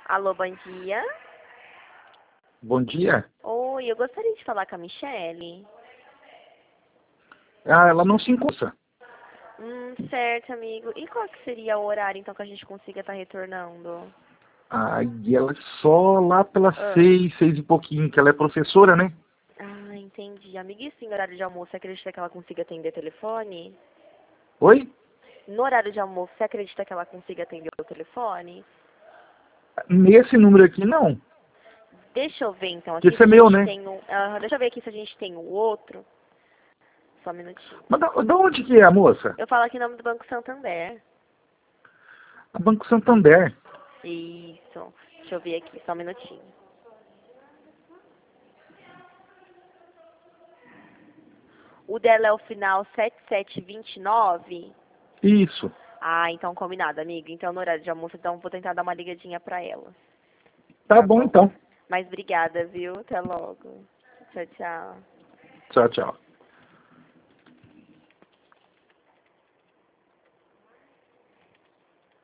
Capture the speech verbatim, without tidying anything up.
Alô, bom dia. Bom dia. Oi, eu gostaria de falar com a Michele. Ah, ela não se encontra. Hum, certo, amigo. E qual que seria o horário, então, que a gente consiga estar retornando? Ah, e ela é só lá pelas Ah. seis, seis e pouquinho, que ela é professora, né? Ah, entendi. Amiga, e sim, no horário de almoço, você acredita que ela consiga atender telefone? Oi? No horário de almoço, você acredita que ela consiga atender o telefone? Nesse número aqui, não. Deixa eu ver, então, Que aqui esse se é a meu, gente né? tem um... ah, deixa eu ver aqui se a gente tem o outro. Só um minutinho. Mas da, da onde que é a moça? Eu falo aqui em nome do Banco Santander. A Banco Santander. Isso. Deixa eu ver aqui, só um minutinho. O dela é o final sete sete dois nove. Isso. Ah, então combinado, amigo. Então no horário de almoço, então vou tentar dar uma ligadinha pra ela. Tá Tá bom, bom? então. Mas obrigada, viu? Até logo. Tchau, tchau. Tchau, tchau.